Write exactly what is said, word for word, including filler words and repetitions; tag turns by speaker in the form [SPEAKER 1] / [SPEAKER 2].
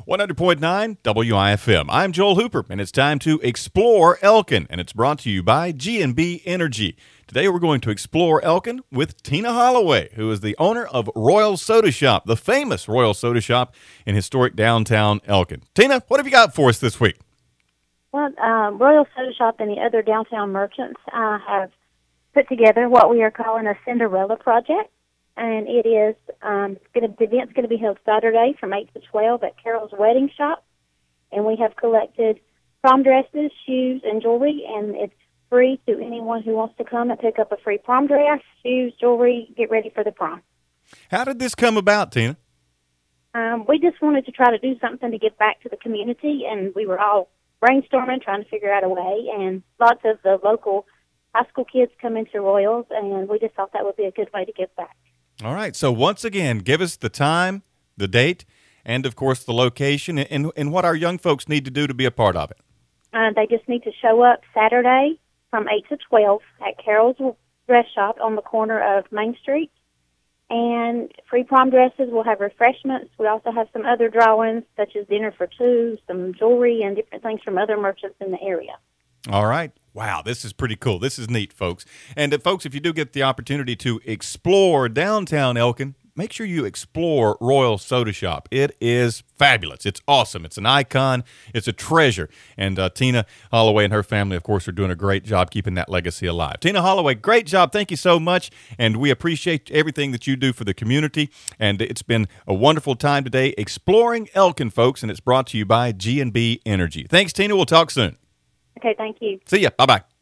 [SPEAKER 1] one hundred point nine W I F M. I'm Joel Hooper, and it's time to explore Elkin, and it's brought to you by G and B Energy. Today we're going to explore Elkin with Tina Holloway, who is the owner of Royal Soda Shop, the famous Royal Soda Shop in historic downtown Elkin. Tina, what have you got for us this week?
[SPEAKER 2] Well, um, Royal Soda Shop and the other downtown merchants uh, have put together what we are calling a Cinderella project, and it is um, gonna, the event's going to be held Saturday from eight to twelve at Carol's Wedding Shop, and we have collected prom dresses, shoes, and jewelry, and it's free to anyone who wants to come and pick up a free prom dress, shoes, jewelry, get ready for the prom.
[SPEAKER 1] How did this come about, Tina?
[SPEAKER 2] Um, we just wanted to try to do something to give back to the community, and we were all brainstorming, trying to figure out a way, and lots of the local high school kids come into Royals, and we just thought that would be a good way to give back.
[SPEAKER 1] All right, so once again, give us the time, the date, and, of course, the location, and, and what our young folks need to do to be a part of it.
[SPEAKER 2] Uh, they just need to show up Saturday from eight to twelve at Carol's Dress Shop on the corner of Main Street, and free prom dresses. We'll have refreshments. We also have some other drawings, such as dinner for two, some jewelry, and different things from other merchants in the area.
[SPEAKER 1] All right. Wow, this is pretty cool. This is neat, folks. And, uh, folks, if you do get the opportunity to explore downtown Elkin, make sure you explore Royal Soda Shop. It is fabulous. It's awesome. It's an icon. It's a treasure. And uh, Tina Holloway and her family, of course, are doing a great job keeping that legacy alive. Tina Holloway, great job. Thank you so much. And we appreciate everything that you do for the community. And it's been a wonderful time today exploring Elkin, folks, and it's brought to you by G and B Energy. Thanks, Tina. We'll talk soon.
[SPEAKER 2] Okay, thank you.
[SPEAKER 1] See ya. Bye-bye.